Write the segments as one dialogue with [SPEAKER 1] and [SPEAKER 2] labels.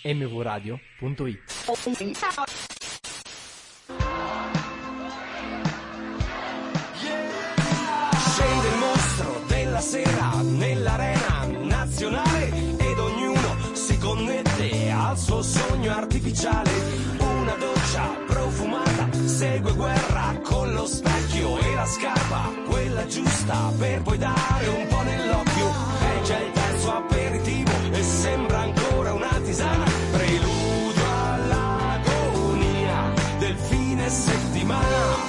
[SPEAKER 1] mvradio.it.
[SPEAKER 2] Scende il mostro della sera nell'arena nazionale ed ognuno si connette al suo sogno artificiale. Una doccia profumata segue guerra con lo specchio e la scarpa, quella giusta per poi dare un po' nell'occhio. È già il terzo aperitivo e sembra ancora una tisana, preludio all'agonia del fine settimana.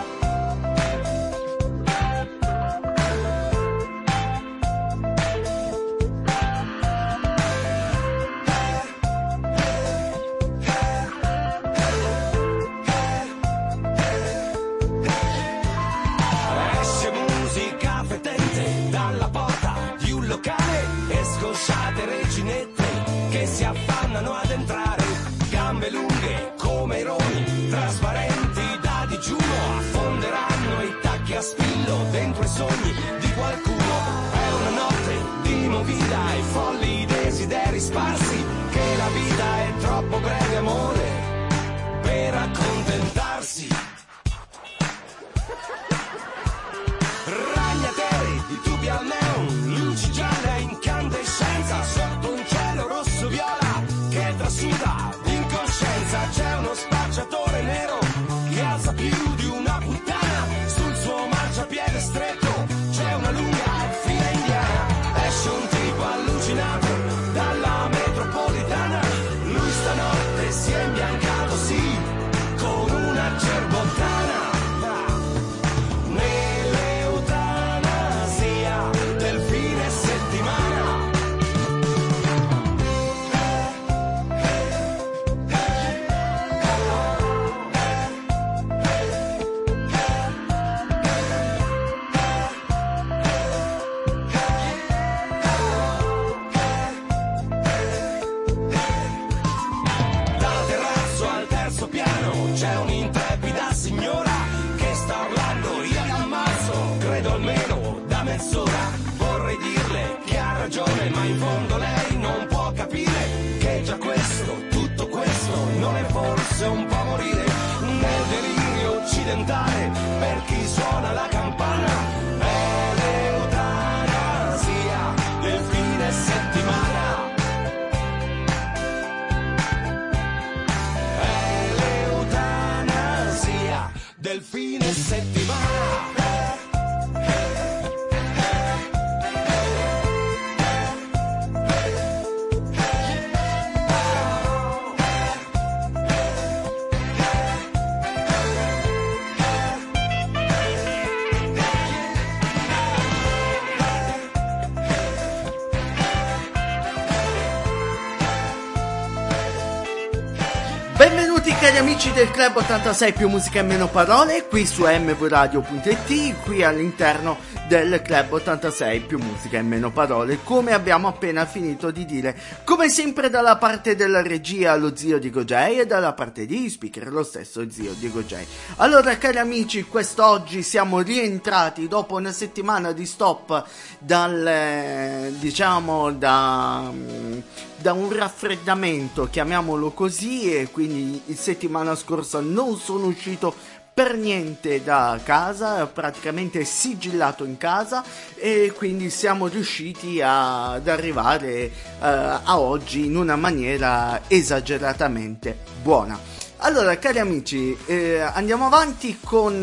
[SPEAKER 2] Si affannano ad entrare, gambe lunghe come i roni, trasparenti da digiuno, affonderanno i tacchi a spillo dentro i sogni di qualcuno. È una notte di movida e folli desideri sparsi, che la vita è troppo breve, amore, per accontentarsi. Ragnateli di tubi al neon, luci gialle a incandescenza sotto un cielo rosso viola che trasuda l'incoscienza. C'è uno spacciatore nero che alza più di una puttana sul suo marciapiede stretto. C'è una lunga fila indiana, esce un tipo allucinato dalla metropolitana. Lui stanotte si è imbiancato, sì, con una cerbottana. C'è un'intrepida signora che sta urlando, io li ammazzo, credo almeno da mezz'ora. Vorrei dirle che ha ragione, ma in fondo lei non può capire che già questo, tutto questo, non è forse un po' morire nel delirio occidentale per chi suona la campana. È l'eutanasia del fine settimana. Del fine settimana.
[SPEAKER 3] Benvenuti cari amici del Club 86 più musica e meno parole, qui su mvradio.it, qui all'interno del Club 86 più musica e meno parole, come abbiamo appena finito di dire. Come sempre dalla parte della regia lo zio Diego J e dalla parte di speaker lo stesso zio Diego J. Allora cari amici, quest'oggi siamo rientrati dopo una settimana di stop da un raffreddamento, chiamiamolo così, e quindi settimana scorsa non sono uscito per niente da casa, praticamente sigillato in casa, e quindi siamo riusciti ad arrivare a oggi in una maniera esageratamente buona. Allora cari amici, andiamo avanti con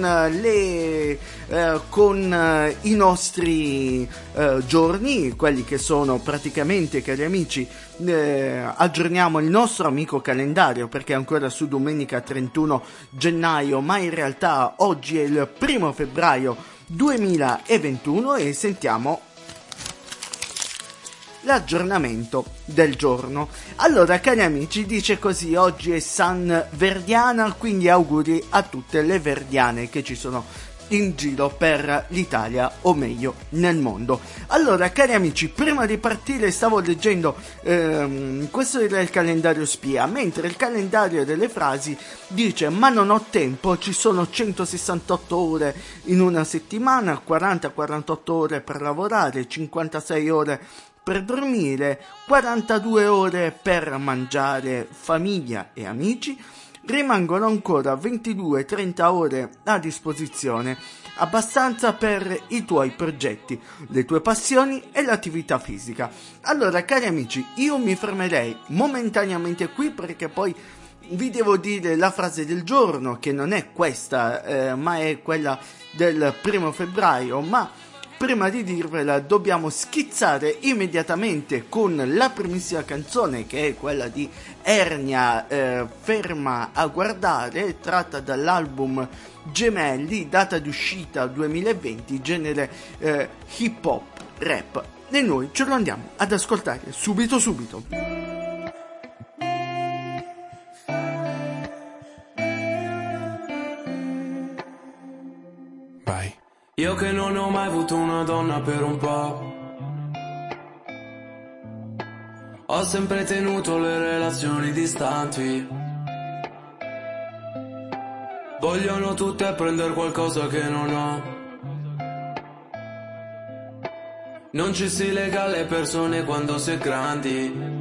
[SPEAKER 3] i nostri giorni, quelli che sono praticamente, cari amici, aggiorniamo il nostro amico calendario perché è ancora su domenica 31 gennaio, ma in realtà oggi è il 1 febbraio 2021 e sentiamo l'aggiornamento del giorno. Allora cari amici, dice così: oggi è San Verdiana, quindi auguri a tutte le verdiane che ci sono in giro per l'Italia, o meglio nel mondo. Allora cari amici, prima di partire stavo leggendo questo era il calendario spia, mentre il calendario delle frasi dice: ma non ho tempo, ci sono 168 ore in una settimana, 40-48 ore per lavorare, 56 ore per dormire, 42 ore per mangiare, famiglia e amici. Rimangono ancora 22-30 ore a disposizione, abbastanza per i tuoi progetti, le tue passioni e l'attività fisica. Allora, cari amici, io mi fermerei momentaneamente qui perché poi vi devo dire la frase del giorno, che non è questa, ma è quella del 1 febbraio, ma prima di dirvela dobbiamo schizzare immediatamente con la primissima canzone, che è quella di Ernia, Ferma a guardare, tratta dall'album Gemelli, data di uscita 2020, genere hip hop, rap, e noi ce lo andiamo ad ascoltare subito.
[SPEAKER 2] Vai. Io che non ho mai avuto una donna per un po', ho sempre tenuto le relazioni distanti. Vogliono tutte prendere qualcosa che non ho. Non ci si lega alle persone quando si è grandi.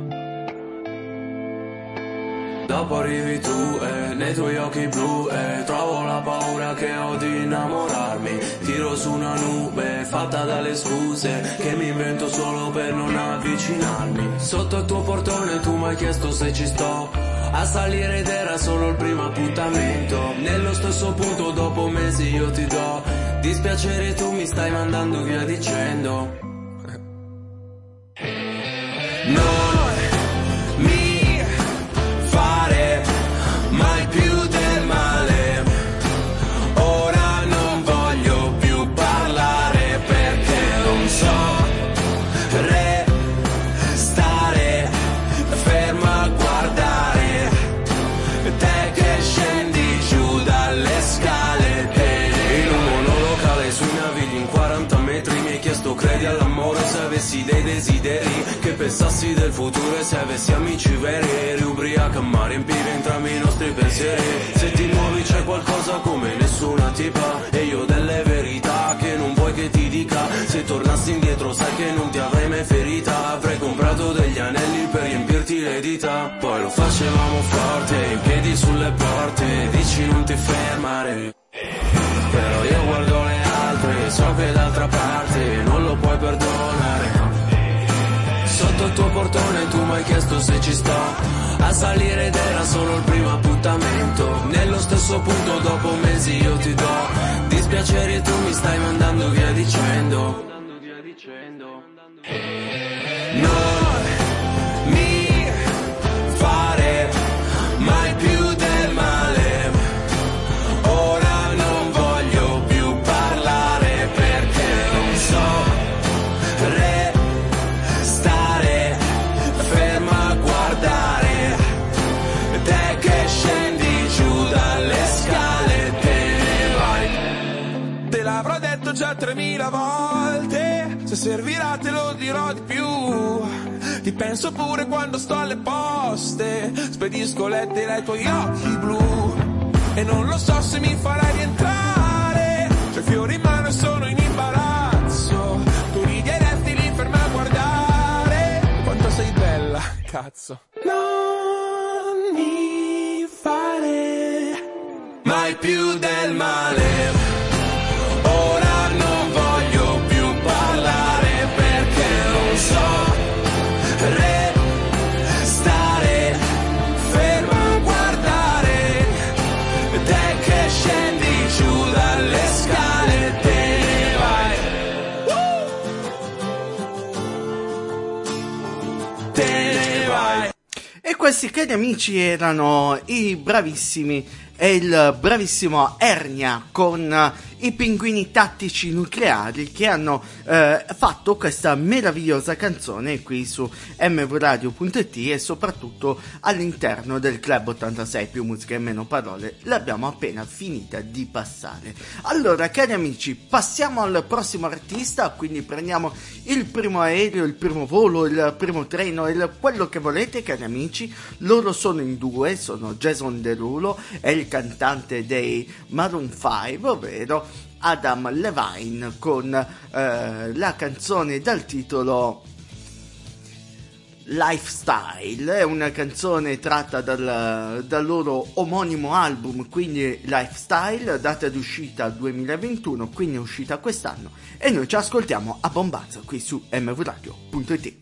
[SPEAKER 2] Dopo arrivi tu e nei tuoi occhi blu e trovo la paura che ho di innamorarmi. Tiro su una nube fatta dalle scuse che mi invento solo per non avvicinarmi. Sotto il tuo portone tu mi hai chiesto se ci sto a salire ed era solo il primo appuntamento. Nello stesso punto dopo mesi io ti do dispiacere, tu mi stai mandando via dicendo non mi fare mai più del male. Ora non voglio più parlare perché non so restare ferma a guardare te che scendi giù dalle scale. In un monolocale sui navigli in 40 metri mi hai chiesto credi all'amore, se avessi dei desideri, che pensassi del futuro e se avessi amici veri. Eri ubriaca ma riempivi entrambi i nostri pensieri. Se ti muovi c'è qualcosa come nessuna tipa e io delle verità che non vuoi che ti dica. Se tornassi indietro sai che non ti avrei mai ferita. Avrei comprato degli anelli per riempirti le dita. Poi lo facevamo forte, in piedi sulle porte, dici non ti fermare. Però io guardo le altre, so che d'altra parte non lo puoi perdonare. Sotto il tuo portone tu mi hai chiesto se ci sto a salire ed era solo il primo appuntamento. Nello stesso punto dopo mesi io ti do dispiacere e tu mi stai mandando via dicendo non mi fare mai più del male. Ora non voglio più parlare perché non so restare ferma a guardare te che scendi giù dalle scale, te ne vai. Te l'avrò detto già 3000 volte, se servirà te lo dirò di più. Ti penso pure quando sto alle poste, spedisco lettere ai tuoi occhi blu e non lo so se mi farai rientrare. C'ho i fiori in mano e sono in imbarazzo, tu ridi e resti lì ferma a guardare quanto sei bella, cazzo. Non mi fare mai più del male. Ora non voglio più parlare perché non so restare ferma a guardare te che scendi giù dalle scale, te ne vai. Te ne vai.
[SPEAKER 3] E questi, cari amici, erano i bravissimi e il bravissimo Ernia con i pinguini tattici nucleari, che hanno fatto questa meravigliosa canzone qui su mvradio.it e soprattutto all'interno del Club 86, più musica e meno parole, l'abbiamo appena finita di passare. Allora, cari amici, passiamo al prossimo artista, quindi prendiamo il primo aereo, il primo volo, il primo treno, quello che volete, cari amici. Loro sono in due, sono Jason Derulo e il cantante dei Maroon 5, ovvero Adam Levine, con la canzone dal titolo Lifestyle, è una canzone tratta dal loro omonimo album, quindi Lifestyle, data d'uscita 2021, quindi è uscita quest'anno, e noi ci ascoltiamo a bombazza qui su mvradio.it.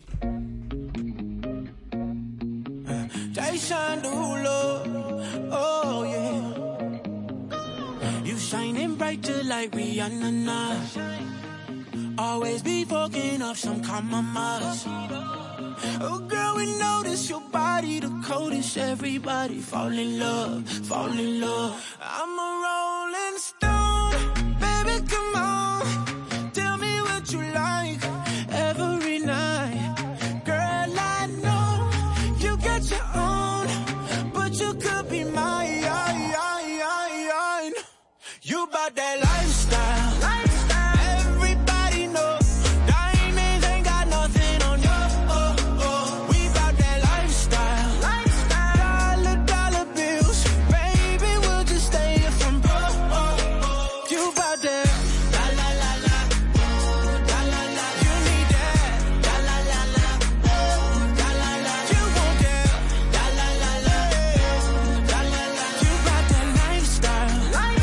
[SPEAKER 1] Oh yeah, you shining brighter like Rihanna. Always be fucking up some compromise. Oh girl, we notice your body the coldest. Everybody fall in love, fall in love. I'm a rolling stone, baby, come on. Tell me what you like every night. Girl, I know you got your own, but you could be mine. You bout that lifestyle. Everybody know diamonds ain't got nothing on you. We bout that lifestyle. Dollar bills, baby, we'll just stay here from broke. You bout that la la la la, la la la. You need that la la la la, la la la. You want that la la la la, la la la. You bout that lifestyle.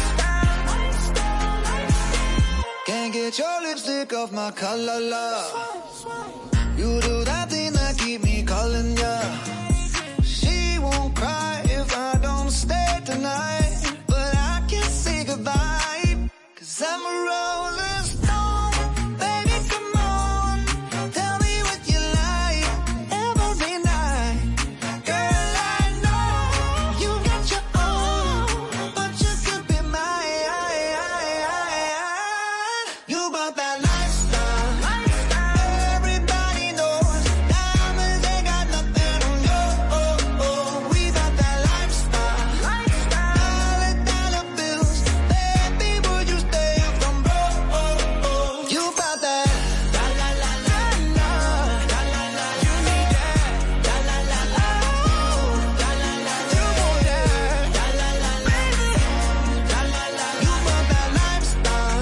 [SPEAKER 4] Can't get your lipstick off my collar, love. You do that thing that keep me calling ya. She won't cry if I don't stay tonight, but I can't say goodbye, 'cause I'm a rolling stone. Baby, come on, tell me what you like every night. Girl, I know you got your own, but you could be mine. You got that lifestyle. Everybody knows diamonds ain't got nothing on you. We got that lifestyle. Dollar bills, baby, would you stay from broke? You got that la la la la la, la la la. You need that la la la la, la la la. You want that la la la la, la la la. You got that lifestyle.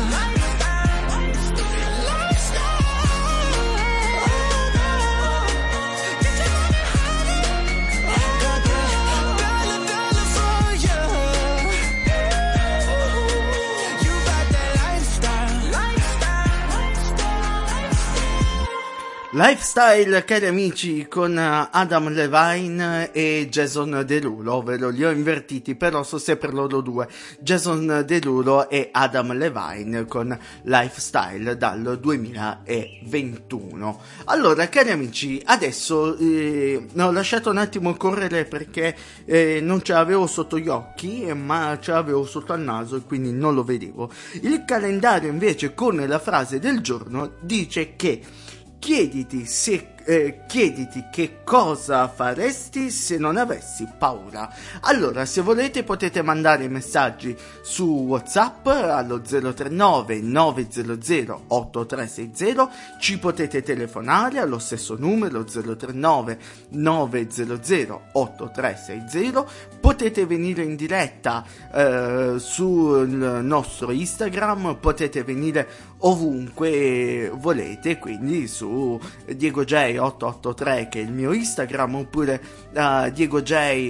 [SPEAKER 3] Lifestyle, cari amici, con Adam Levine e Jason Derulo, ovvero li ho invertiti, però so sempre loro due, Jason Derulo e Adam Levine con Lifestyle dal 2021. Allora, cari amici, adesso ho lasciato un attimo correre perché non ce l'avevo sotto gli occhi, ma ce l'avevo sotto al naso e quindi non lo vedevo. Il calendario invece con la frase del giorno dice che chiediti che cosa faresti se non avessi paura. Allora, se volete potete mandare messaggi su WhatsApp allo 039 900 8360, ci potete telefonare allo stesso numero 039 900 8360, potete venire in diretta sul nostro Instagram, potete venire ovunque volete, quindi su Diego J 883 che è il mio Instagram, oppure Diego J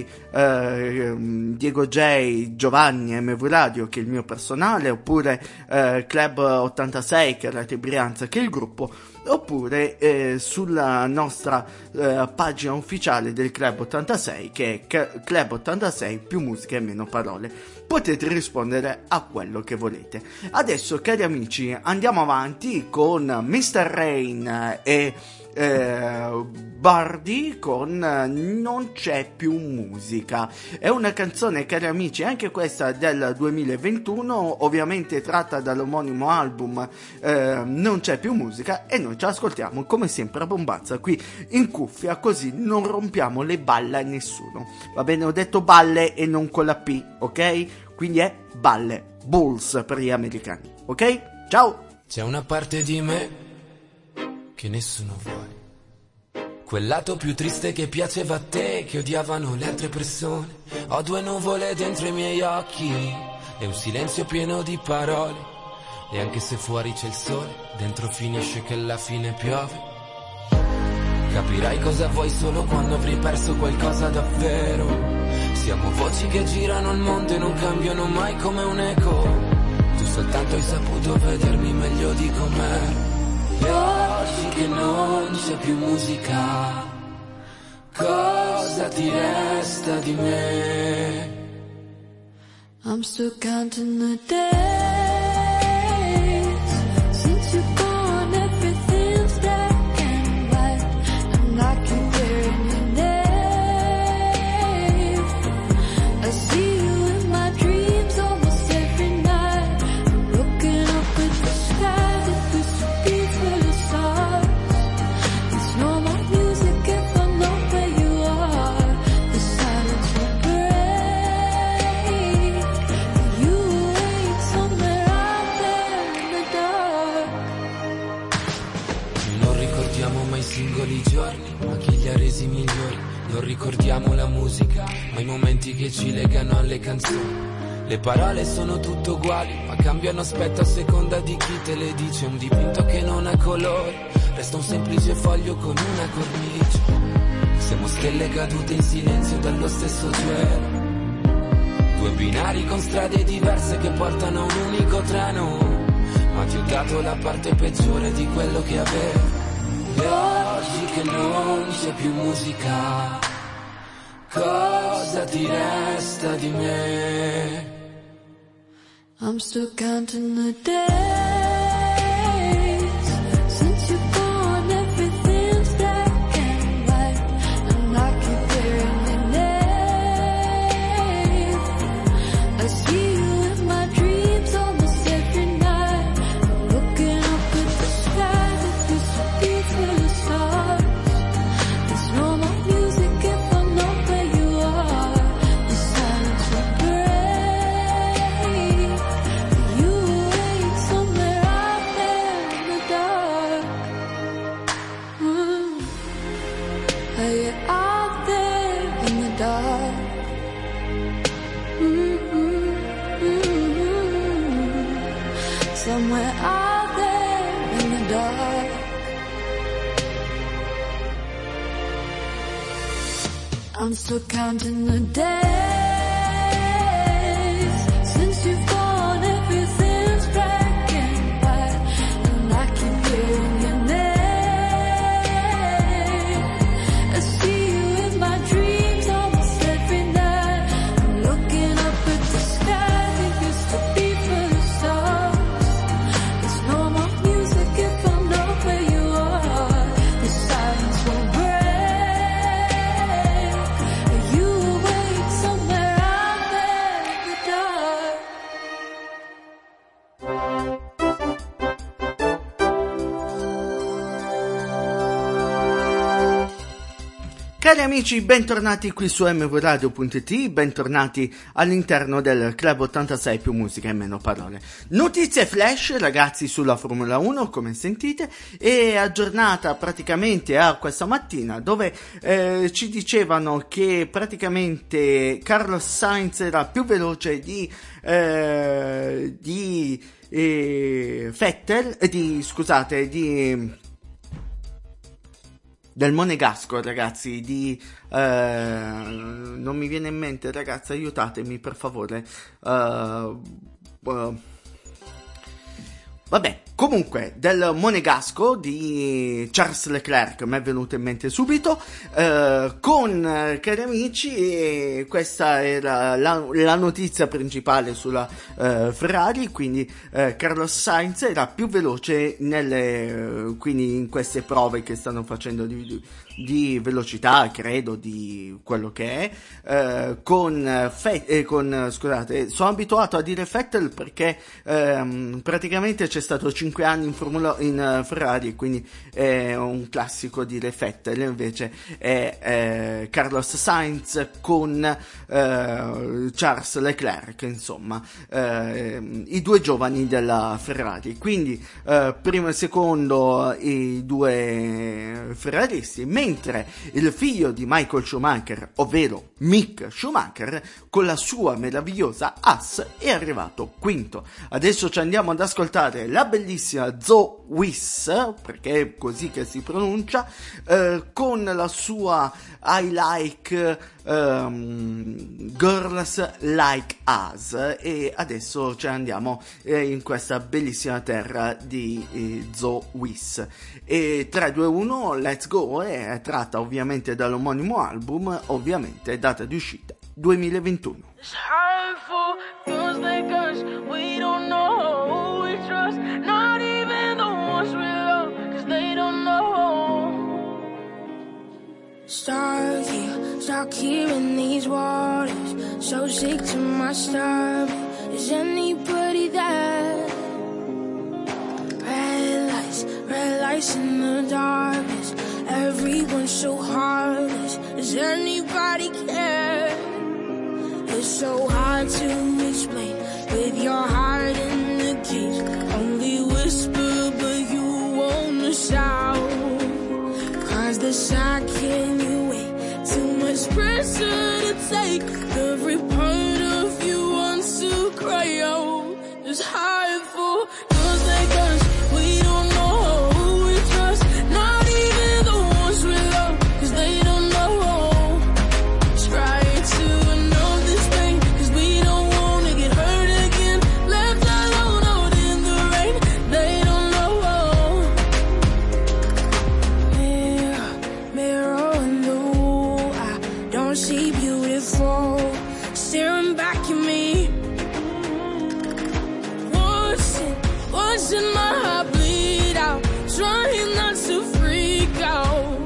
[SPEAKER 3] Giovanni MV Radio che è il mio personale, oppure Club 86 che è Rete Brianza che è il gruppo, oppure sulla nostra pagina ufficiale del Club 86 che è Club 86 più musica e meno parole. Potete rispondere a quello che volete. Adesso, cari amici, andiamo avanti con Mr. Rain e Bardi con Non c'è più musica. È una canzone, cari amici, anche questa del 2021, ovviamente tratta dall'omonimo album Non c'è più musica, e noi ci ascoltiamo come sempre a bombazza qui in cuffia, così non rompiamo le balle a nessuno. Va bene, ho detto balle e non con la P, ok? Quindi è balle, Bulls per gli americani, ok? Ciao!
[SPEAKER 5] C'è una parte di me che nessuno vuole, quel lato più triste che piaceva a te, che odiavano le altre persone. Ho due nuvole dentro i miei occhi e un silenzio pieno di parole, e anche se fuori c'è il sole, dentro finisce che alla fine piove. Capirai cosa vuoi solo quando avrai perso qualcosa davvero. Siamo voci che girano il mondo e non cambiano mai come un eco. Tu soltanto hai saputo vedermi meglio di com'ero. E oggi che non c'è più musica, cosa ti resta di me?
[SPEAKER 6] I'm still counting the days since you've gone, everything's black and white, and I keep hearing your name. I see you in my dreams almost every night. I'm looking up at the sky that used to be full of stars. There's no more music if I know where you are. The silence will break. You wait somewhere out there in the dark.
[SPEAKER 5] Non ricordiamo mai i singoli giorni, ma chi li ha resi migliori. Non ricordiamo la musica, ma i momenti che ci legano alle canzoni. Le parole sono tutte uguali, ma cambiano aspetto a seconda di chi te le dice. Un dipinto che non ha colori, resta un semplice foglio con una cornice. Siamo stelle cadute in silenzio dallo stesso cielo. Due binari con strade diverse che portano a un unico treno. Ma ti ho dato la parte peggiore di quello che avevo. E oggi che non c'è più musica, cosa ti resta di me?
[SPEAKER 6] I'm still counting the days since you've gone, everything's black and white, and I keep hearing your name. I see you in my dreams almost every night. I'm looking up at the sky that used to be full of stars. There's no more music if I know where you are. The silence will break. You wait somewhere out there in the dark. Are you out there in the dark? Somewhere out there in the dark. I'm still counting the days since you've gone, everything's black and white, and I keep hearing your name. I see you in my dreams almost every night. I'm looking up at the sky that used to be full of stars. There's no more music if I know where you are. The silence will break. You wait somewhere out there in the dark.
[SPEAKER 3] Cari amici, bentornati qui su mvradio.it, bentornati all'interno del Club 86 più musica e meno parole. Notizie flash, ragazzi, sulla Formula 1, come sentite, e aggiornata praticamente a questa mattina, dove ci dicevano che praticamente Carlos Sainz era più veloce di Vettel, del Monegasco, ragazzi, non mi viene in mente, ragazzi, aiutatemi per favore. Vabbè, comunque, del Monegasco di Charles Leclerc mi è venuto in mente subito, cari amici, e questa era la notizia principale sulla Ferrari, quindi Carlos Sainz era più veloce quindi in queste prove che stanno facendo di velocità, credo, di quello che è, scusate, sono abituato a dire Vettel perché praticamente c'è stato 5 anni in Ferrari, quindi è un classico dire Vettel, invece è Carlos Sainz con Charles Leclerc, insomma, i due giovani della Ferrari. Quindi primo e secondo i due ferraristi, mentre il figlio di Michael Schumacher, ovvero Mick Schumacher, con la sua meravigliosa Haas è arrivato quinto. Adesso ci andiamo ad ascoltare la bellissima Zoe Wiss, perché è così che si pronuncia, con la sua I Like Girls Like Us, e adesso ci andiamo in questa bellissima terra di Zoe Wiss. E 3, 2, 1, let's go, è tratta ovviamente dall'omonimo album, ovviamente data di uscita 2021.
[SPEAKER 7] It's harmful, feels like us. We don't know who we trust, not even the ones we love, 'cause they don't know. Stuck here in these waters, so sick to my stomach. Is anybody there? Red lights in the darkness. Everyone's so heartless. Does anybody care? It's so hard to explain with your heart in the cage. Only whisper, but you wanna shout. 'Cause the sound can you wait? Too much pressure to take. Every part of you wants to cry out. It's hard for girls like us. We don't know who we trust, not even the ones we love, 'cause they don't know. Try to know this pain, 'cause we don't wanna get hurt again. Left alone out in the rain, they don't know. Mirror in the wall, I don't see beautiful, staring back at me. Watching my heart bleed out, trying not to freak out.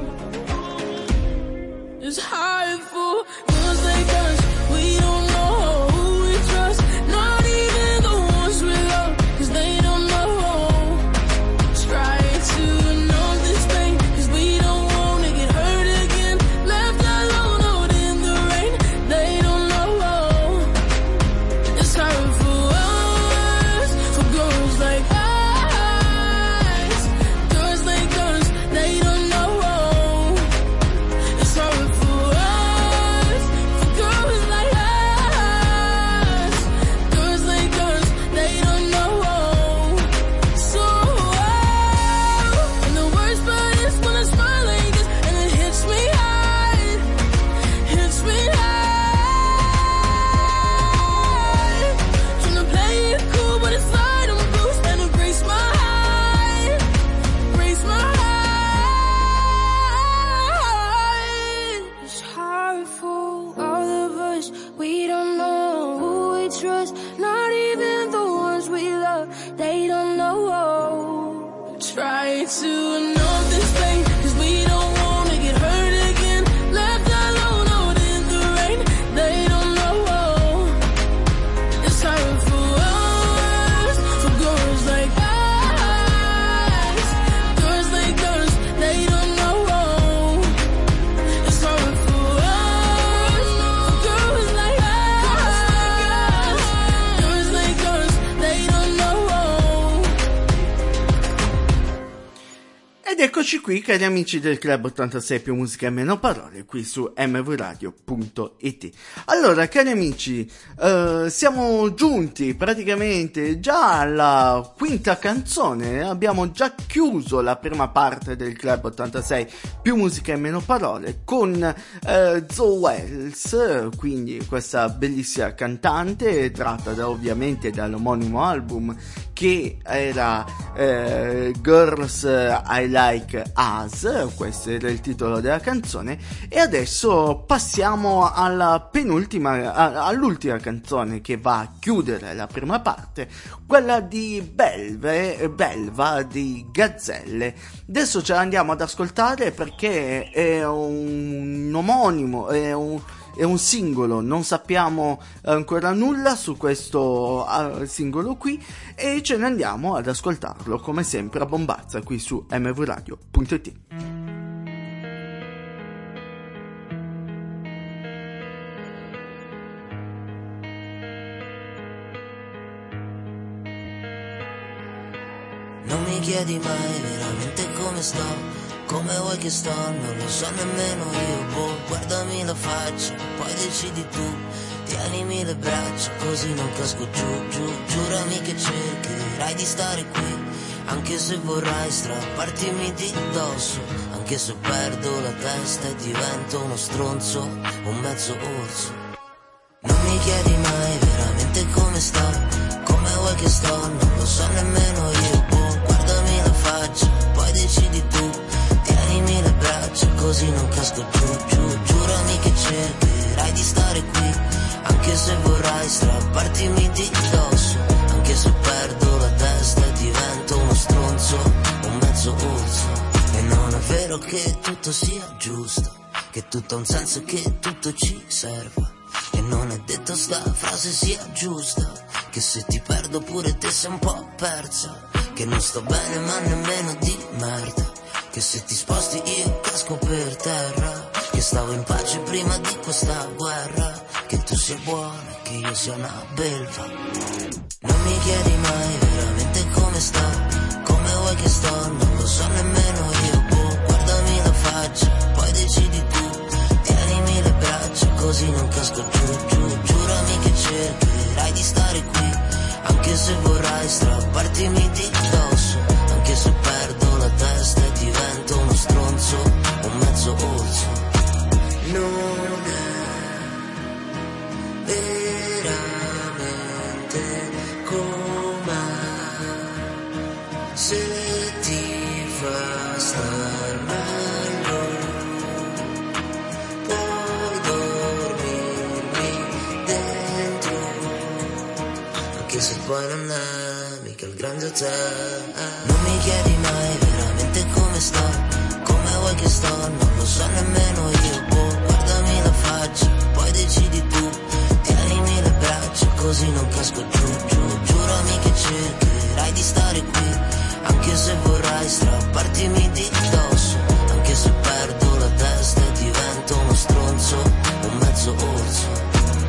[SPEAKER 7] It's hard for girls like us. We don't know who we trust, not even the ones we love, 'cause they don't know. Try to know this pain, 'cause we don't wanna get hurt again. Left alone out in the rain, they don't know. It's hard for us, for girls like us. Girls like us, they don't know. It's hard for us, for girls like us. Girls like us, they don't know. So, and the worst part is when I smile like this, and it hits me hard, hits me hard. Tryna play it cool, but it's hard, I'm bruised, and it breaks my heart, breaks my heart. It's hard for all of us. We don't know who we trust, not even the ones we love, they don't know. Try to know this pain, 'cause we don't wanna get hurt again. Left alone out in the rain, they don't know. It's hard for us, for girls like us. Girls like us, they don't know. It's hard for us, for girls like us. Girls like us, they don't know.
[SPEAKER 3] Ed eccoci qui, cari amici del Club 86 più musica e meno parole, qui su mvradio.it. Allora, cari amici, siamo giunti praticamente già alla quinta canzone, abbiamo già chiuso la prima parte del Club 86 più musica e meno parole con Zoe Wells, quindi questa bellissima cantante tratta ovviamente dall'omonimo album che era Girls I Like Us, questo era il titolo della canzone. E adesso passiamo alla penultima, all'ultima canzone che va a chiudere la prima parte, quella di Belva di Gazzelle. Adesso ce la andiamo ad ascoltare perché è un omonimo, è un singolo, non sappiamo ancora nulla su questo singolo qui, e ce ne andiamo ad ascoltarlo come sempre a bombazza qui su mvradio.it.
[SPEAKER 8] Non mi chiedi mai veramente come sto, come vuoi che sto, non lo so nemmeno io, boh, guardami la faccia, poi decidi tu, tienimi le braccia, così non casco giù, giù, giurami che cercherai di stare qui, anche se vorrai strappartimi di dosso, anche se perdo la testa e divento uno stronzo, un mezzo orso. Non mi chiedi mai veramente come sto, come vuoi che sto, non lo so nemmeno io, boh, guardami la faccia, poi decidi tu, tienimi le braccia, così non casco giù, giù, giurami che cercherai di stare qui, anche se vorrai strappartimi di dosso, anche se perdo la testa e divento uno stronzo, un mezzo orso. E non è vero che tutto sia giusto, che tutto ha un senso e che tutto ci serva. E non è detto sta frase sia giusta, che se ti perdo pure te sei un po' persa, che non sto bene ma nemmeno di merda, che se ti sposti io casco per terra, che stavo in pace prima di questa guerra, che tu sia buona e che io sia una belva. Non mi chiedi mai veramente come sto, come vuoi che sto, non lo so nemmeno io, boh, guardami la faccia, poi decidi tu, tienimi le braccia, così non casco giù, giù, giurami che cercherai di stare qui, anche se vorrai strappartimi di dosso, anche se perdo la testa e divento uno stronzo, un mezzo orso. Non è veramente come se ti fa star meglio, puoi dormirmi dentro, anche se poi non è mica il grande hotel. Non mi chiedi mai veramente come sto, come vuoi che sto, non lo so nemmeno io, boh, guardami la faccia, poi decidi tu, tienimi le braccia, così non casco giù, giù, giurami che cercherai di stare qui, anche se vorrai strappartimi di dosso, anche se perdo la testa e divento uno stronzo, un mezzo orso.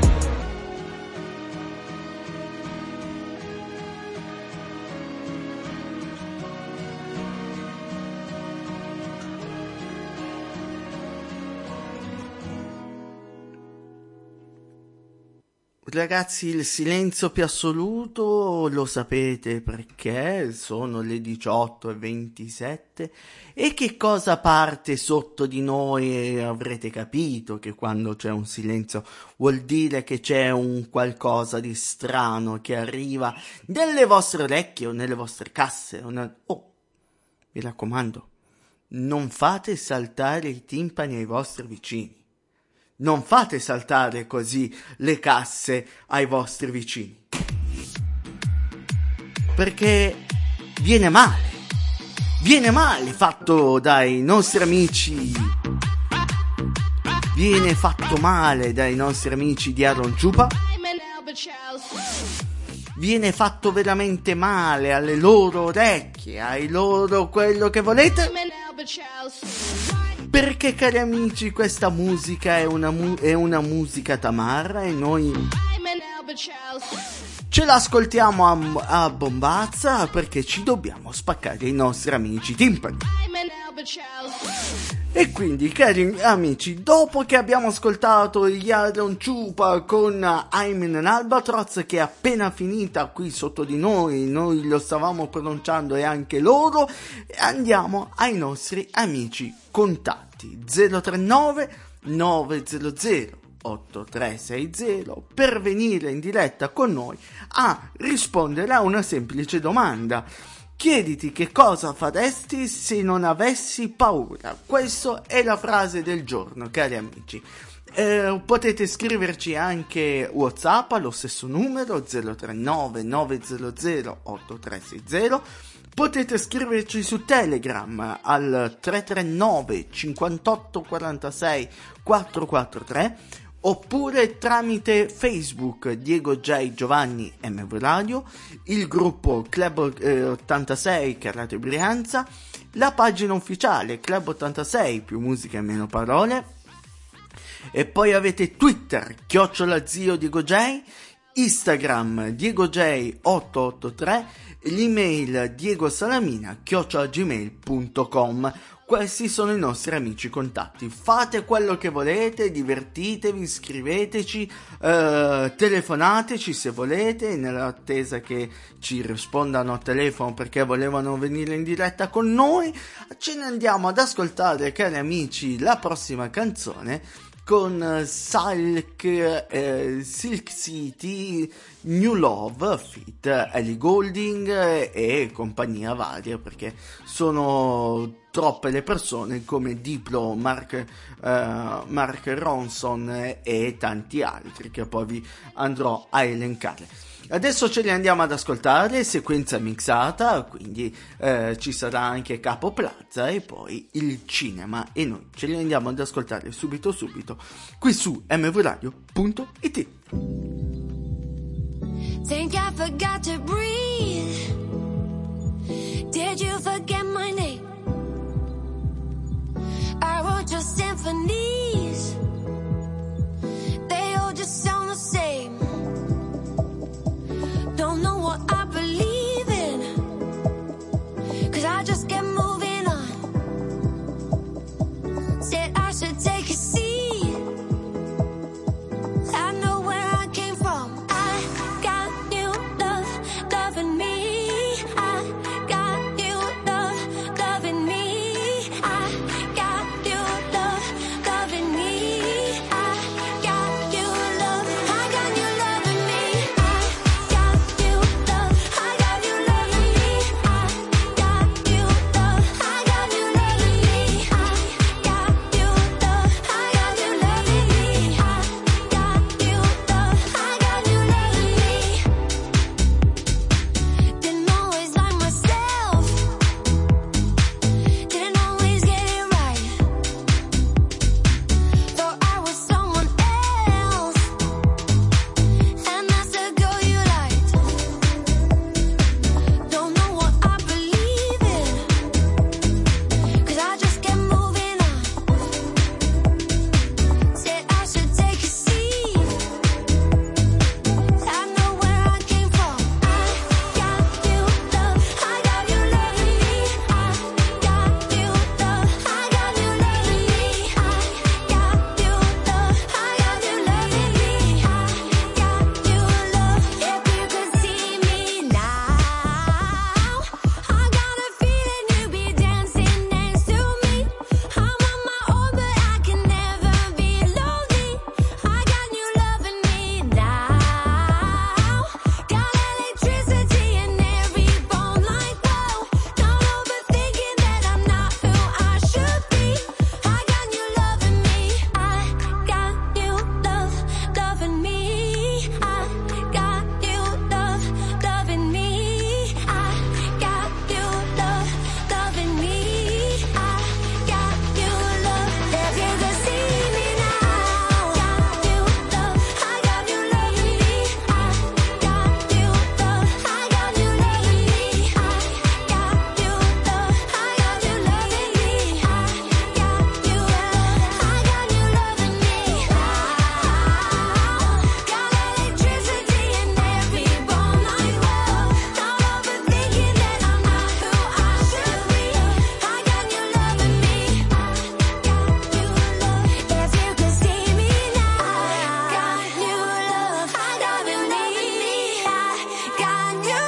[SPEAKER 3] Ragazzi, il silenzio più assoluto lo sapete perché sono le 18:27 e che cosa parte sotto di noi, e avrete capito che quando c'è un silenzio vuol dire che c'è un qualcosa di strano che arriva nelle vostre orecchie o nelle vostre casse. Oh, mi raccomando, non fate saltare i timpani ai vostri vicini. Non fate saltare così le casse ai vostri vicini, perché viene male fatto dai nostri amici, viene fatto male dai nostri amici di Aaron Chupa, viene fatto veramente male alle loro orecchie, ai loro quello che volete. Perché, cari amici, questa musica è una musica tamarra e noi ce l'ascoltiamo a bombazza perché ci dobbiamo spaccare i nostri amici timpani. E quindi, cari amici, dopo che abbiamo ascoltato gli Aaron Chupa con I'm in an Albatross, che è appena finita qui sotto di noi lo stavamo pronunciando e anche loro, andiamo ai nostri amici contatti 039 900 8360 per venire in diretta con noi a rispondere a una semplice domanda. Chiediti che cosa faresti se non avessi paura. Questa è la frase del giorno, cari amici. Potete scriverci anche WhatsApp allo stesso numero 039 900 8360. Potete scriverci su Telegram al 339 58 46 443 oppure tramite Facebook Diego J Giovanni MV Radio, il gruppo Club 86 Karate Brianza, la pagina ufficiale Club 86 più musica e meno parole, e poi avete Twitter @Zio Diego J, Instagram Diego J 883, l'email diegosalamina@gmail.com. Questi sono i nostri amici contatti. Fate quello che volete, divertitevi, scriveteci, telefonateci se volete, nell'attesa che ci rispondano a telefono perché volevano venire in diretta con noi. Ce ne andiamo ad ascoltare, cari amici, la prossima canzone con Silk City New Love feat Ellie Goulding e compagnia varia, perché sono troppe le persone come Diplo, Mark Ronson e tanti altri che poi vi andrò a elencare. Adesso ce li andiamo ad ascoltare, sequenza mixata, quindi ci sarà anche Capo Plaza e poi il cinema, e noi ce li andiamo ad ascoltare subito qui su mvradio.it.
[SPEAKER 6] Think I forgot to breathe. Did you forget my name? I wrote your symphonies. They all just sound the same. Don't know what I believe in, 'cause I just kept moving on. Said I should take a seat. I know where I came from. I got new love, loving me. I got new love, loving me. I got new love, loving me. I got new love, I got new love in me. I got new love, I got new love in me. I got new love, I got new love in me. I got new love, I got new love in me. I got new love, I got new love in me. Didn't always like myself, didn't always get it right. Thought I was someone else, and that's the girl you liked. Don't know what I believe in, 'cause I just kept moving on. Said I should take a seat. I know where I came from. I got new love, I got new love in me. I got new love, I got new love in me. I got new love, I got new love in me. I got new love. If you could see me now, I got a feeling you'd be dancing next to me. I'm on my own, but I can never be lonely. I got new love in me now. Got electricity in every bone, like whoa. Not overthinking that I'm not who I should be. I got new love in me. I got new love, loving me. I got new love, loving me. I got new love, loving me. I got new love. If you could see me now, got new love, I got new love in me. I got new love, I got new love in me. I got new love, I got new love in me. I got new love, I got new love in me. Got electricity in every bone, like whoa. Not overthinking that I'm not who I should be. I got new love in me. I got new love. If you could see me now, got new love, I got in me. I got new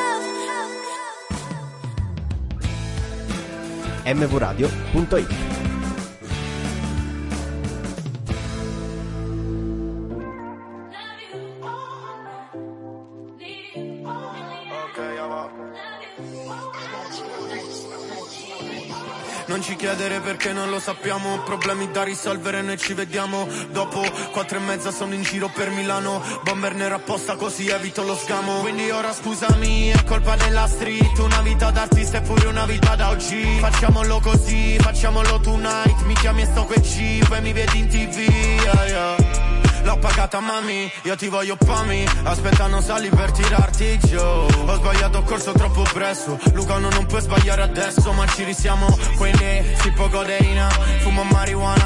[SPEAKER 6] love.
[SPEAKER 9] mvradio.it.
[SPEAKER 2] Non ci chiedere perché non lo sappiamo. Problemi da risolvere, noi ci vediamo dopo. 4:30 sono in giro per Milano. Bomber nero apposta così evito lo scamo. Quindi ora scusami, è colpa della street. Una vita d'artista e pure una vita da OG. Facciamolo così, facciamolo tonight. Mi chiami e sto quel G, poi mi vedi in TV, yeah, yeah. L'ho pagata mami, io ti voglio pami. Aspetta non sali per tirarti giù. Ho sbagliato, ho corso troppo presto. Luca non puoi sbagliare adesso, ma ci risiamo. Quindi sippo codeina, fumo marijuana. Qua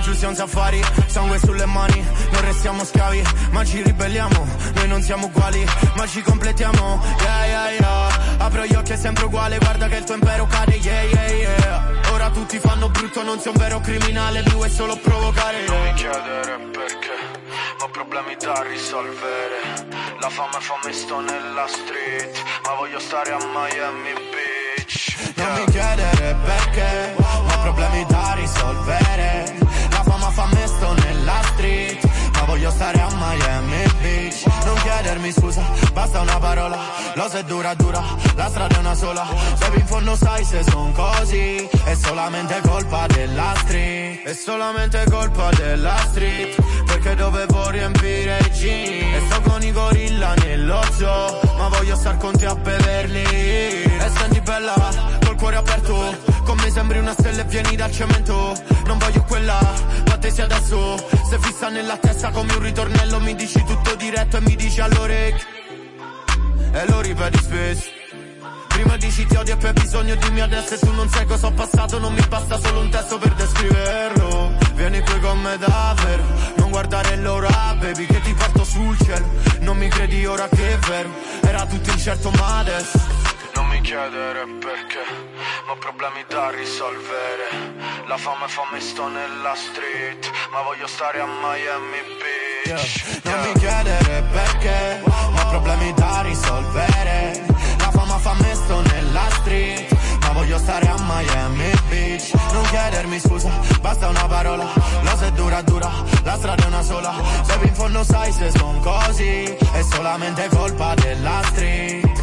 [SPEAKER 2] giù senza affari, sangue sulle mani, non restiamo schiavi, ma ci ribelliamo, noi non siamo uguali, ma ci completiamo, yeah yeah yeah. Apro gli occhi è sempre uguale, guarda che il tuo impero cade, yeah yeah yeah. Ora tutti fanno brutto, non sei un vero criminale, tu vuoi solo provocare.
[SPEAKER 9] Non mi chiedere perché, ho problemi da risolvere. La fame sto nella street, ma voglio stare a Miami Beach.
[SPEAKER 2] Non mi chiedere perché, ho problemi da risolvere. La fame sto nella street, ma voglio stare a Miami Beach. Non chiedermi scusa, basta una parola. Lo se dura dura, la strada è una sola. Se in fondo sai se son così, è solamente colpa della street. È solamente colpa della street, perché dovevo riempire i jeans. E sto con i gorilla nello zoo, ma voglio star con te a Beverly. E senti bella, col cuore aperto, con me sembri una stella e vieni dal cemento. Non voglio quella, ma te sei adesso. Se fissa nella testa come un ritornello, mi dici tutto diretto e mi dici all'orecchio e lo ripeti spesso. Prima dici ti odio e poi hai bisogno di me adesso. E tu non sai cosa ho passato, non mi basta solo un testo per descriverlo. Vieni qui con me davvero, non guardare l'ora baby che ti porto sul cielo. Non mi credi ora che è vero, era tutto incerto ma adesso.
[SPEAKER 9] Non mi chiedere perché, ma ho problemi da risolvere. La fame sto nella street, ma voglio stare a Miami Beach.
[SPEAKER 2] Non mi chiedere perché, ho problemi da risolvere. La fame sto nella street, ma voglio stare a Miami Beach. Non chiedermi scusa, basta una parola. Lo se dura dura, la strada è una sola. Se in fondo sai se son così, è solamente colpa della street.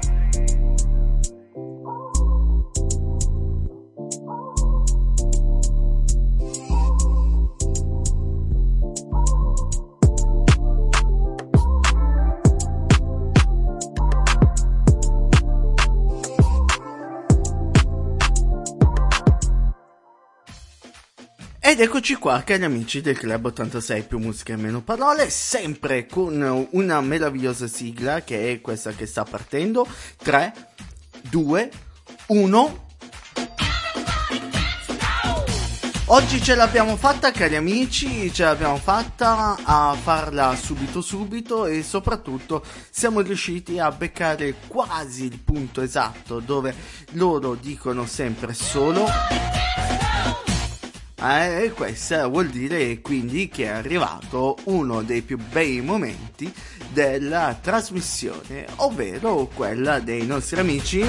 [SPEAKER 3] Ed eccoci qua, cari amici del Club 86 più musica e meno parole, sempre con una meravigliosa sigla che è questa che sta partendo. 3, 2, 1. Oggi ce l'abbiamo fatta, cari amici, ce l'abbiamo fatta a farla subito e soprattutto siamo riusciti a beccare quasi il punto esatto dove loro dicono sempre solo. E questo vuol dire quindi che è arrivato uno dei più bei momenti della trasmissione, ovvero quella dei nostri amici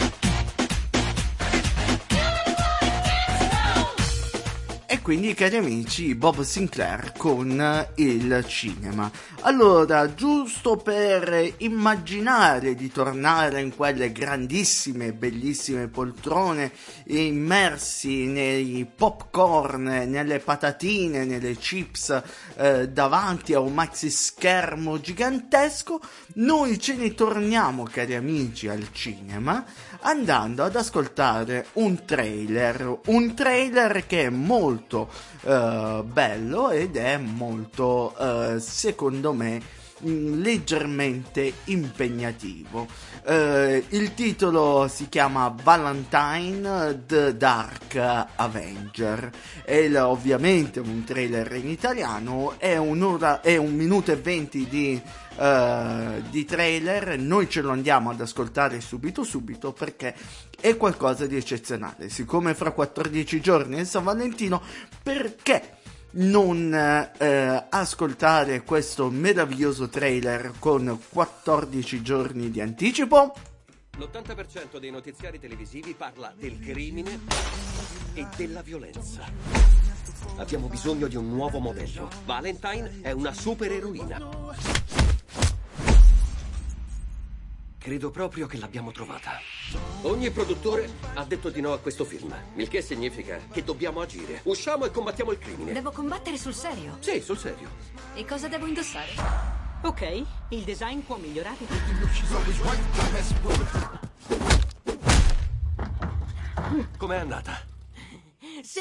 [SPEAKER 3] e quindi, cari amici, Bob Sinclair con il cinema. Allora, giusto per immaginare di tornare in quelle grandissime, bellissime poltrone immersi nei popcorn, nelle patatine, nelle chips, davanti a un maxi schermo gigantesco, noi ce ne torniamo, cari amici, al cinema, andando ad ascoltare un trailer che è molto bello ed è molto, secondo me, leggermente impegnativo. Il titolo si chiama Valentine The Dark Avenger. È ovviamente un trailer in italiano, è 1 minuto e 20 di trailer. Noi ce lo andiamo ad ascoltare subito perché è qualcosa di eccezionale. Siccome fra 14 giorni è San Valentino, perché non ascoltare questo meraviglioso trailer con 14 giorni di anticipo?
[SPEAKER 10] L'80% dei notiziari televisivi parla del crimine e della violenza. Abbiamo bisogno di un nuovo modello. Valentine è una supereroina. Credo proprio che l'abbiamo trovata. Ogni produttore ha detto di no a questo film, il che significa che dobbiamo agire. Usciamo e combattiamo il crimine.
[SPEAKER 11] Devo combattere sul serio?
[SPEAKER 10] Sì, sul serio.
[SPEAKER 11] E cosa devo indossare?
[SPEAKER 12] Ok, il design può migliorare.
[SPEAKER 10] Com'è andata?
[SPEAKER 12] Sì!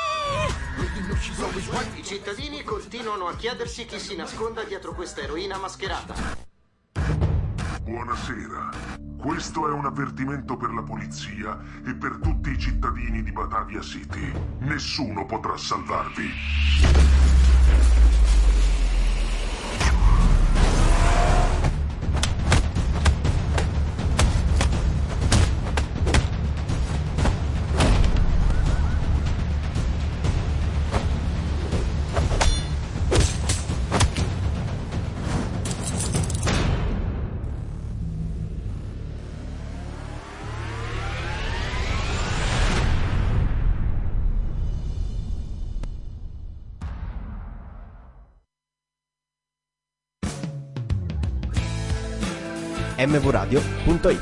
[SPEAKER 13] I cittadini continuano a chiedersi chi si nasconda dietro questa eroina mascherata.
[SPEAKER 14] Buonasera. Questo è un avvertimento per la polizia e per tutti i cittadini di Batavia City. Nessuno potrà salvarvi.
[SPEAKER 15] mvradio.it.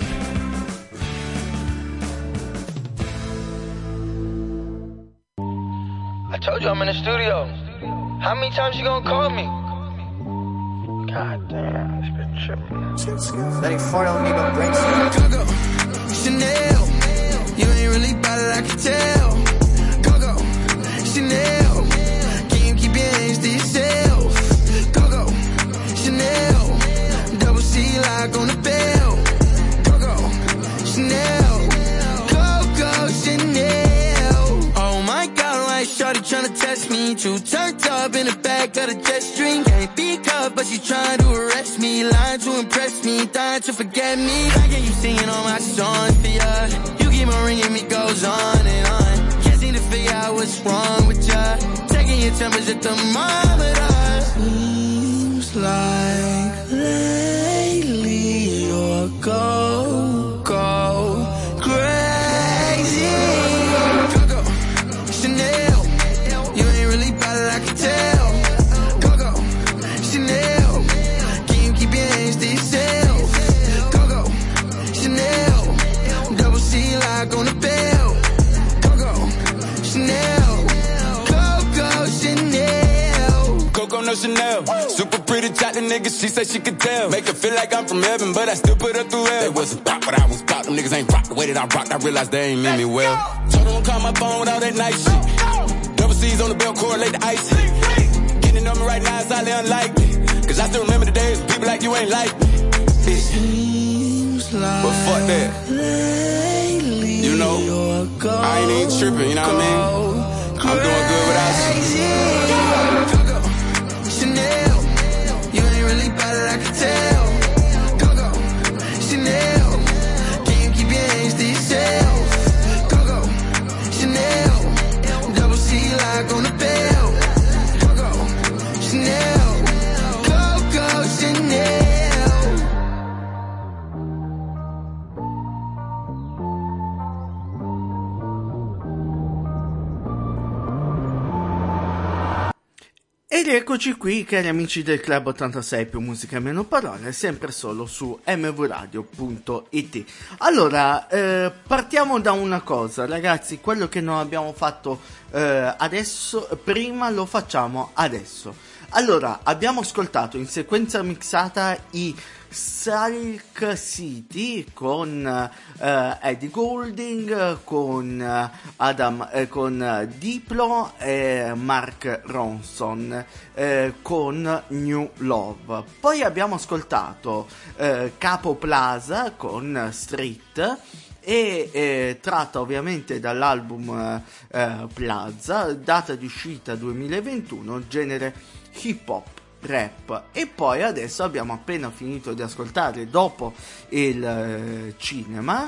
[SPEAKER 16] I told you I'm in the studio. How many times you gonna call me? God damn, it's been tripping.
[SPEAKER 17] That ain't far, don't need no breaks.
[SPEAKER 4] Coco, Chanel, you ain't really bad it, I can tell. Coco, Chanel, can you keep your hands to yourself? Coco, Chanel, double C lock on the bell. Coco, Chanel, Coco, Chanel. Oh my God, like shorty tryna test me. Too turned up in the back of the jet stream. Can't be cuffed, but she trying to arrest me. Lying to impress me, dying to forget me. I get you singing all my songs for ya. You keep on ringing me, goes on and on. Can't seem to figure out what's wrong with ya. Taking your temperature thermometer. Seems like lately you're go crazy. Coco, Chanel, you ain't really bad it, I can tell. Coco, Chanel, can you keep your hands to yourself? Coco, Chanel, double C lock on the bell. Coco, Chanel, Coco, Chanel.
[SPEAKER 18] Coco no Chanel, super pretty chocolate nigga, she said she could tell. Make her feel like I'm from heaven, but I still put her through hell. They wasn't pop, but I was pop. Them niggas ain't rock the way that I rocked. I realized they ain't mean me well. Told them call my phone with all that nice shit. Double C's on the belt, correlate the ice. Getting on me right now is highly unlikely. Cause I still remember the days when people like you ain't like me.
[SPEAKER 4] Seems like
[SPEAKER 18] but fuck that. You know, I ain't even tripping, you know what I mean? I'm doing good without you.
[SPEAKER 4] Coco, Chanel, you ain't really bad it, I can tell. Coco, Chanel, can you keep your hands to yourself? Coco, Chanel, double C lock on the bell. Coco, Chanel, Coco, Chanel.
[SPEAKER 3] Ed eccoci qui, cari amici del Club 86 più musica e meno parole, sempre solo su mvradio.it. Allora, partiamo da una cosa, ragazzi, quello che non abbiamo fatto adesso, prima lo facciamo adesso. Allora, abbiamo ascoltato in sequenza mixata i Silk City con Eddie Goulding, con con Diplo e Mark Ronson, con New Love. Poi abbiamo ascoltato Capo Plaza con Street, e tratta ovviamente dall'album Plaza, data di uscita 2021, genere hip hop rap. E poi adesso abbiamo appena finito di ascoltare, dopo il cinema,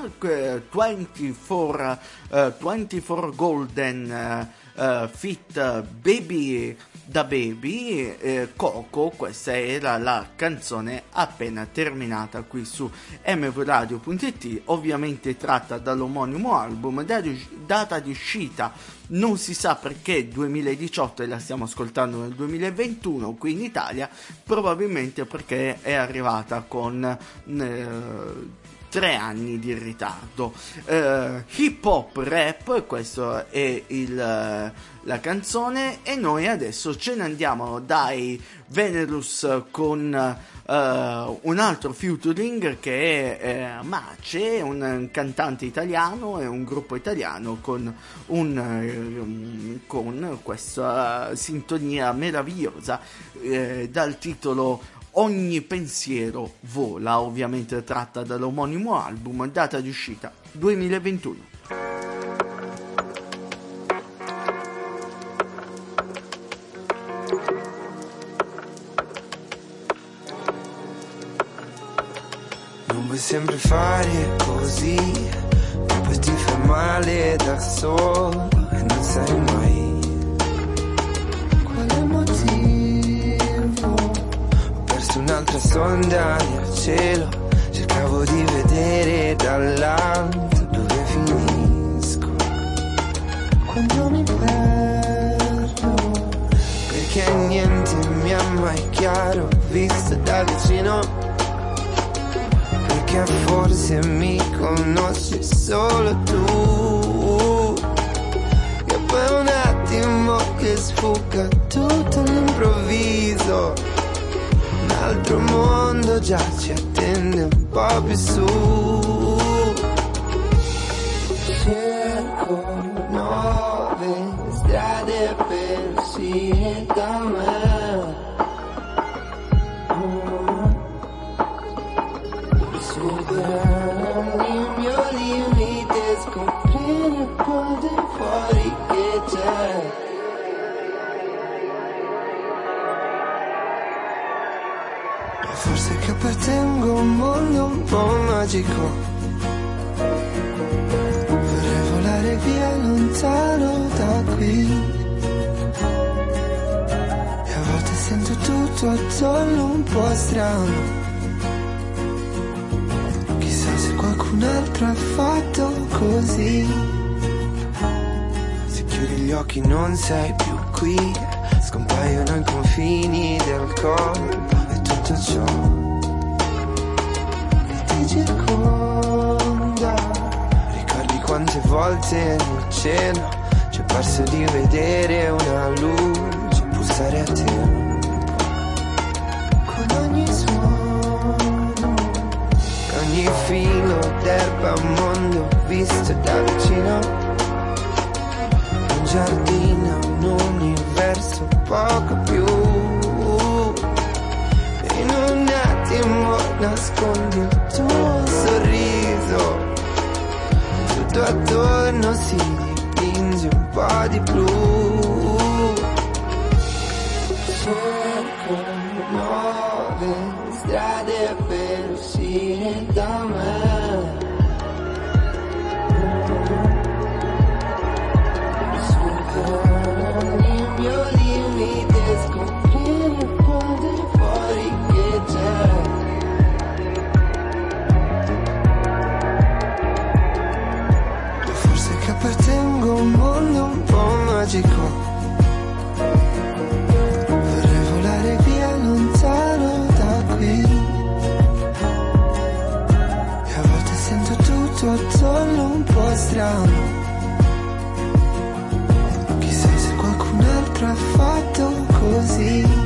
[SPEAKER 3] 24 Golden feat Baby da Baby, Coco. Questa era la canzone appena terminata qui su mvradio.it, ovviamente tratta dall'omonimo album, data di uscita non si sa perché 2018 e la stiamo ascoltando nel 2021 qui in Italia, probabilmente perché è arrivata con 3 anni di ritardo. Hip hop rap, questo è la canzone, e noi adesso ce ne andiamo dai Venerus con un altro featuring che è Mace, un cantante italiano e un gruppo italiano con questa sintonia meravigliosa dal titolo Ogni pensiero vola, ovviamente tratta dall'omonimo album, data di uscita 2021.
[SPEAKER 17] Non vuoi sempre fare così, e poi ti fai male da solo e non sai mai quale motivo. Ho perso un'altra sonda nel cielo, cercavo di vedere dall'alto dove finisco quando mi perdo, perché niente mi è mai chiaro visto da vicino. Che forse mi conosci solo tu, e poi un attimo che sfugga tutto all'improvviso, un altro mondo già ci attende un po' più su. Cerco nuove strade per uscire da me. Il mio limite, scoprire poi di fuori che c'è. E forse che appartengo a un mondo un po' magico. Vorrei volare via lontano da qui, e a volte sento tutto attorno un po' strano. Qualcun altro ha fatto così. Se chiudi gli occhi non sei più qui, scompaiono i confini del corpo e tutto ciò che ti circonda. Ricordi quante volte nel cielo ci è parso di vedere una luce pulsare a tempo con ogni suono, ogni filo d'erba a mondo visto da vicino. Un giardino, un universo poco più, e in un attimo nascondi il tuo sorriso, tutto attorno si dipinge un po' di blu. Cerco nuove strade per uscire da me. Superare il mio limite, scoprire poi di fuori che c'è. E forse che appartengo a un mondo un po' magico. Vorrei volare via lontano da qui, e a volte sento tutto attorno un po' strano. Chissà se qualcun altro ha fatto così.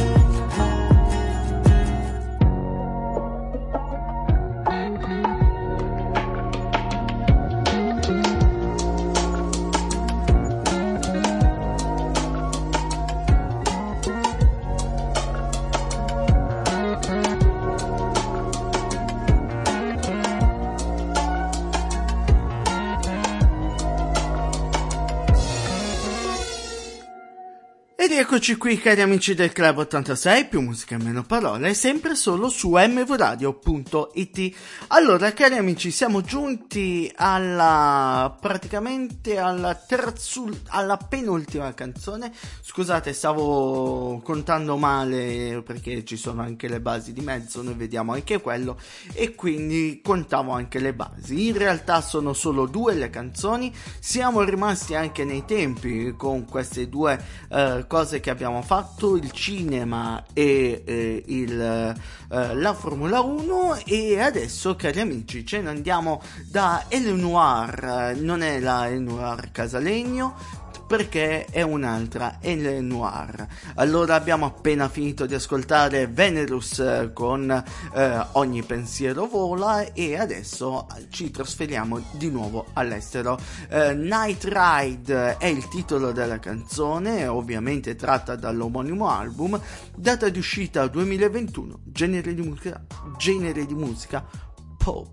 [SPEAKER 3] Ed eccoci qui, cari amici del Club 86, più musica e meno parole, sempre solo su mvradio.it. Allora, cari amici, siamo giunti praticamente alla penultima canzone. Scusate, stavo contando male perché ci sono anche le basi di mezzo, noi vediamo anche quello, e quindi contavo anche le basi. In realtà sono solo 2 le canzoni, siamo rimasti anche nei tempi con queste 2 cose che abbiamo fatto, il cinema e la Formula 1, e adesso, cari amici, ce ne andiamo da Eleanor. Non è la Eleanor Casalegno, perché è un'altra L Noir. Allora abbiamo appena finito di ascoltare Venerus con Ogni pensiero vola, e adesso ci trasferiamo di nuovo all'estero. Night Ride è il titolo della canzone, ovviamente tratta dall'omonimo album, data di uscita 2021, genere di musica pop.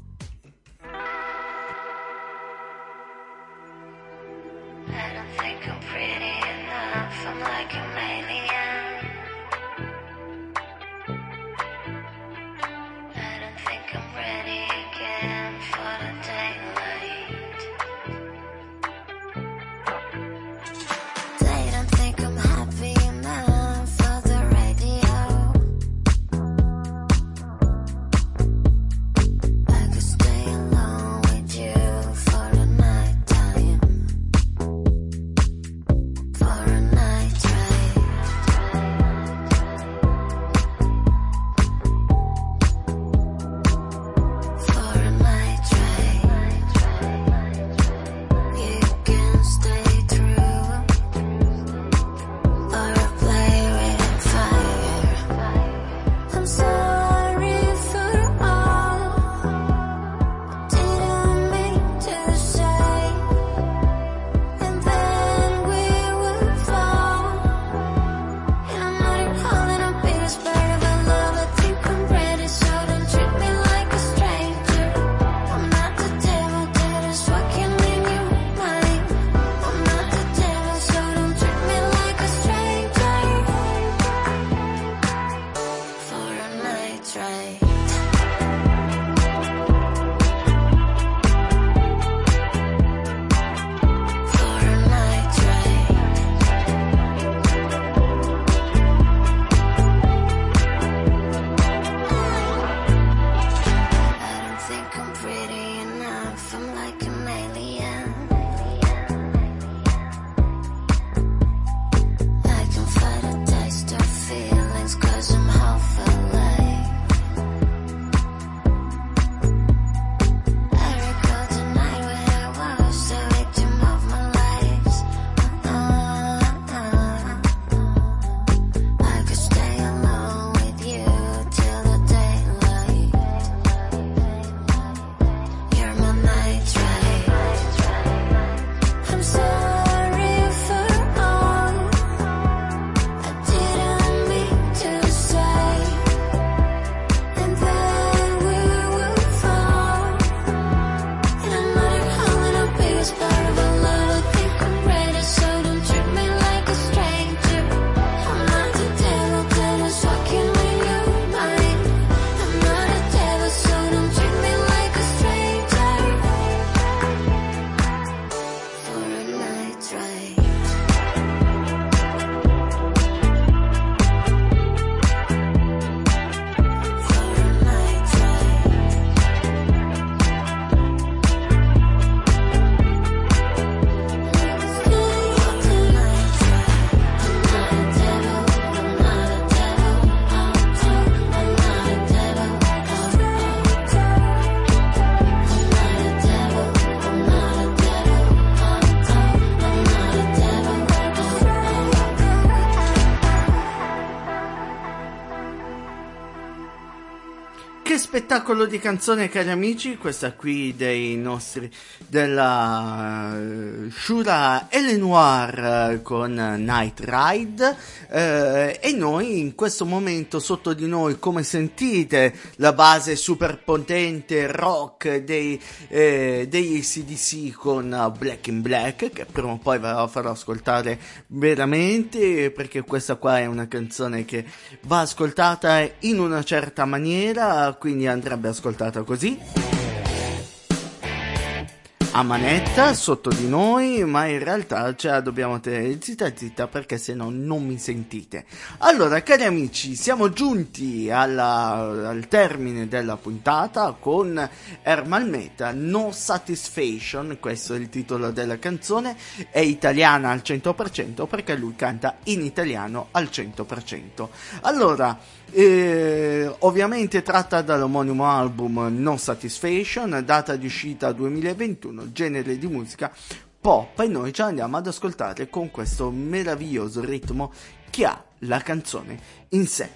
[SPEAKER 6] I don't think I'm pretty enough. I'm like an alien. I don't think I'm ready again for the daylight. They don't think I'm happy enough for the radio. I could stay alone with you for the night time. For a night ride. For a night ride. You can stay true or play with fire. I'm sorry for all I didn't mean to say. And then we would fall. And I'm not even calling a biggest part of our love. I think I'm ready, so don't treat me like a stranger. I'm not the devil that is walking in your mind. I'm not the devil, so don't treat me like a stranger. For a night ride. For a night ride. I don't think I'm pretty enough. I'm like an alien. I can fight a taste of feelings 'cause I'm half alive. I recall the night when I was the victim of my life. I could stay alone with you till the daylight. You're my night ride. I'm sorry for all I didn't mean to say. And then we will fall. And I'm not even calling a biggest part of our love. I think I'm ready, so don't treat me like a stranger. I'm not the devil that is walking in your mind. I'm not a devil, so don't treat me like a stranger. For a night ride. For a night ride.
[SPEAKER 3] Che spettacolo di canzone, cari amici, questa qui dei nostri della Shura L Noir con Night Ride, e noi in questo momento sotto di noi, come sentite, la base super potente rock degli AC/DC con Black in Black, che prima o poi ve la farò ascoltare veramente, perché questa qua è una canzone che va ascoltata in una certa maniera, quindi andrebbe ascoltata così, a manetta sotto di noi, ma in realtà ce la dobbiamo tenere zitta perché se no non mi sentite. Allora, cari amici, siamo giunti al termine della puntata con Ermal Meta, No Satisfaction. Questo è il titolo della canzone, è italiana al 100% perché lui canta in italiano al 100%. Allora, ovviamente tratta dall'omonimo album No Satisfaction, data di uscita 2021, genere di musica pop e noi ci andiamo ad ascoltare con questo meraviglioso ritmo che ha la canzone in sé.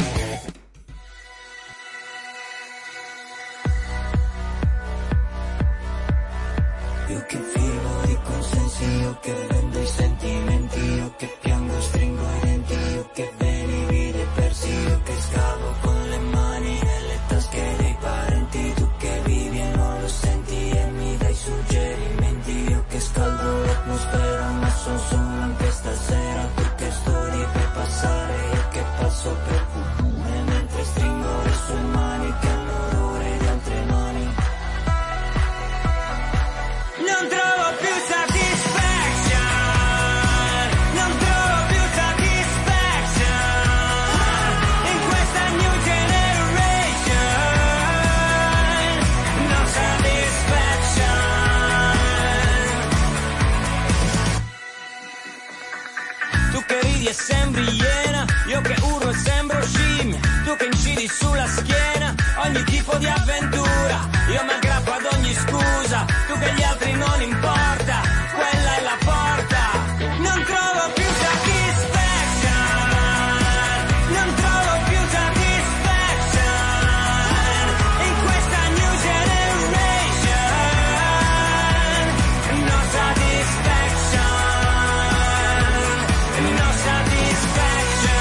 [SPEAKER 19] Io che firmo di consensi, io che vendo i sentimenti, io che piango, stringo i denti, io che venivi dei persi, io che scavo con le mani nelle tasche dei parenti, tu che vivi e non lo senti e mi dai suggerimenti, io che scaldo l'atmosfera ma sono solo anche stasera, tu che studi per passare, io che passo per comune mentre stringo le sue mani che hanno odore di altre mani. Non trovo più satisfaction, non trovo più satisfaction in questa new generation, no satisfaction. Tu che ridi e sembri iena, io che urlo e sembro scimmia, tu che incidi sulla schiena ogni tipo di avventura, io mi aggrappo ad ogni scusa, tu che gli altri non importa, quella è la porta. Non trovo più satisfaction, non trovo più satisfaction in questa new generation, no satisfaction, no satisfaction.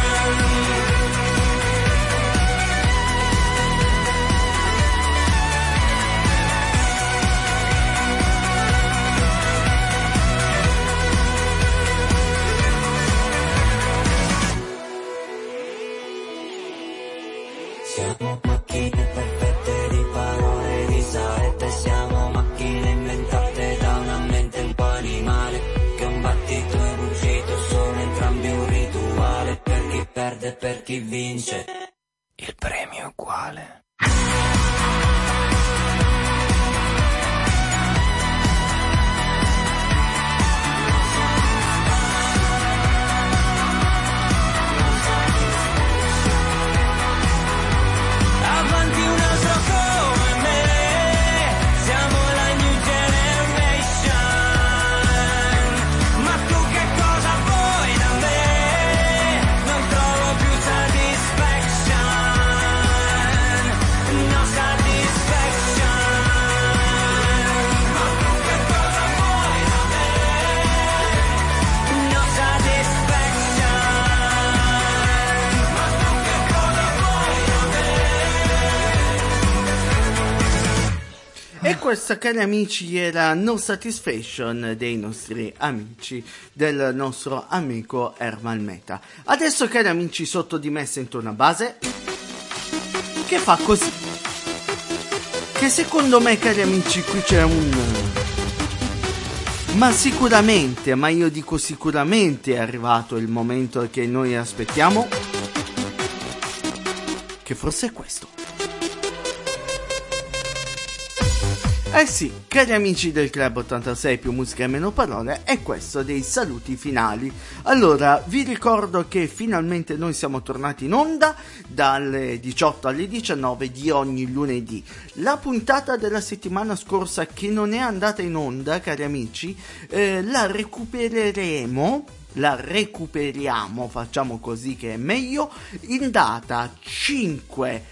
[SPEAKER 19] Siamo macchine perfette di parole, di saette, siamo macchine inventate da una mente un po' animale, che un battito e ruggito sono entrambi un rituale, per chi perde e per chi vince, il premio è uguale. Avanti un altro come me, siamo la new generation, ma tu che cosa vuoi da me? Non trovo più satisfaction, no satisfaction, ma tu che cosa vuoi da me? No satisfaction, ma tu che cosa vuoi da me?
[SPEAKER 3] E questa, cari amici, era No Satisfaction dei nostri amici, del nostro amico Ermal Meta. Adesso, cari amici, sotto di me sento una base che fa così, che secondo me, cari amici, qui c'è ma sicuramente, ma io dico sicuramente, è arrivato il momento che noi aspettiamo, che forse è questo. Eh sì, cari amici del Club 86 più musica e meno parole, è questo dei saluti finali. Allora, vi ricordo che finalmente noi siamo tornati in onda dalle 18 alle 19 di ogni lunedì. La puntata della settimana scorsa che non è andata in onda, cari amici, la recuperiamo, facciamo così che è meglio, in data 5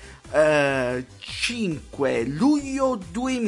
[SPEAKER 3] luglio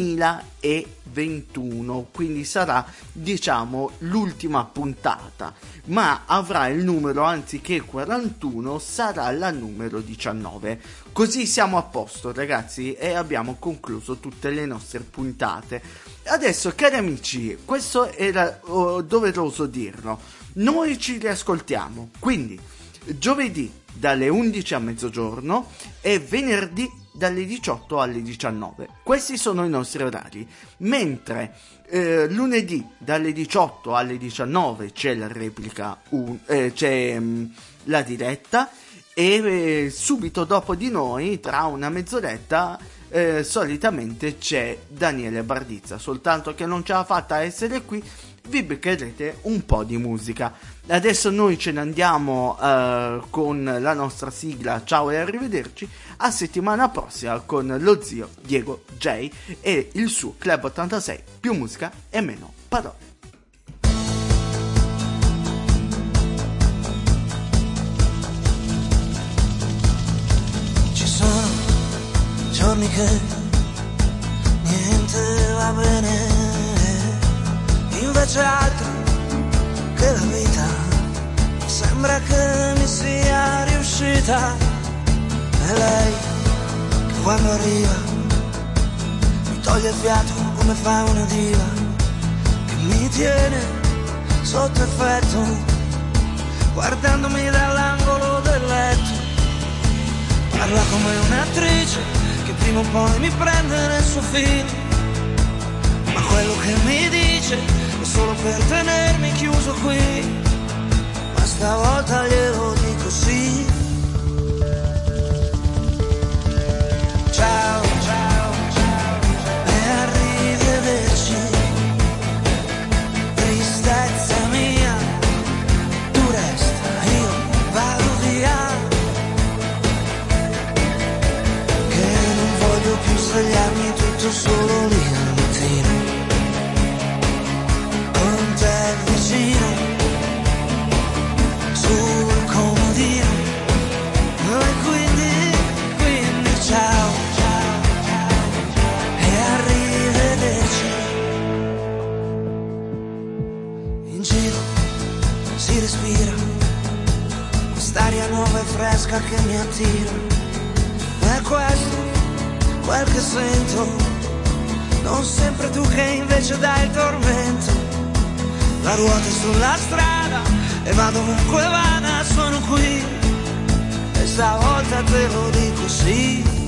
[SPEAKER 3] 2021, quindi sarà, diciamo, l'ultima puntata, ma avrà il numero, anziché 41 sarà la numero 19, così siamo a posto, ragazzi, e abbiamo concluso tutte le nostre puntate. Adesso, cari amici, questo era doveroso dirlo, noi ci riascoltiamo, quindi giovedì dalle 11 a mezzogiorno e venerdì dalle 18 alle 19. Questi sono i nostri orari. Mentre lunedì dalle 18 alle 19 c'è la replica, c'è la diretta, e subito dopo di noi, tra una mezz'oretta, solitamente c'è Daniele Bardizza, soltanto che non ce l'ha fatta a essere qui. Vi beccherete un po' di musica. Adesso noi ce ne andiamo con la nostra sigla. Ciao e arrivederci. A settimana prossima con lo zio Diego J e il suo Club 86 più musica e meno parole.
[SPEAKER 19] giorni che niente va bene, invece altro che la vita sembra che mi sia riuscita. E lei che quando arriva mi toglie il fiato come fa una diva, che mi tiene sotto effetto guardandomi dall'angolo del letto. Parla come un'attrice che prima o poi mi prende nel suo film, ma quello che mi dice è solo per tenermi chiuso qui. Ma stavolta glielo dico sì. Ciao, ciao, ciao, e arrivederci. Tristezza mia, tu resta, io vado via, che non voglio più svegliarmi tutto solo lì al mattino, con te vicino, sul comodino. E quindi ciao, ciao, ciao, e arrivederci. In giro si respira quest'aria nuova e fresca che mi attira. È questo quel che sento, non sempre tu che invece dai il tormento. La ruota è sulla strada e vado ovunque vada, sono qui, e stavolta te lo dico sì.